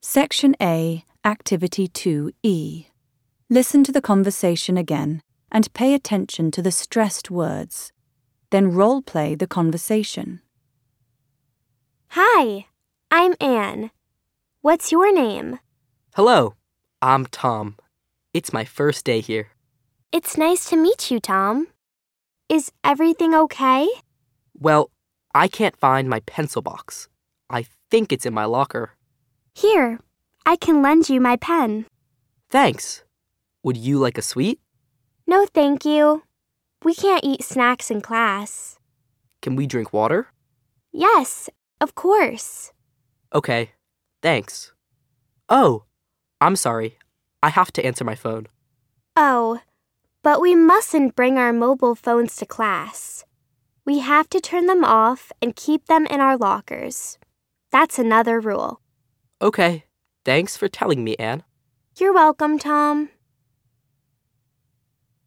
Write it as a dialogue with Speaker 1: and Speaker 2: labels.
Speaker 1: Section A, Activity 2E. Listen to the conversation again and pay attention to the stressed words. Then role-play the conversation.
Speaker 2: Hi, I'm Anne. What's your name?
Speaker 3: Hello, I'm Tom. It's my first day here.
Speaker 2: It's nice to meet you, Tom. Is everything okay?
Speaker 3: Well, I can't find my pencil box. I think it's in my locker.
Speaker 2: Here, I can lend you my pen.
Speaker 3: Thanks. Would you like a sweet?
Speaker 2: No, thank you. We can't eat snacks in class.
Speaker 3: Can we drink water?
Speaker 2: Yes, of course.
Speaker 3: Okay, thanks. Oh, I'm sorry. I have to answer my phone.
Speaker 2: Oh, but we mustn't bring our mobile phones to class. We have to turn them off and keep them in our lockers. That's another rule.
Speaker 3: Okay, thanks for telling me, Anne.
Speaker 2: You're welcome, Tom.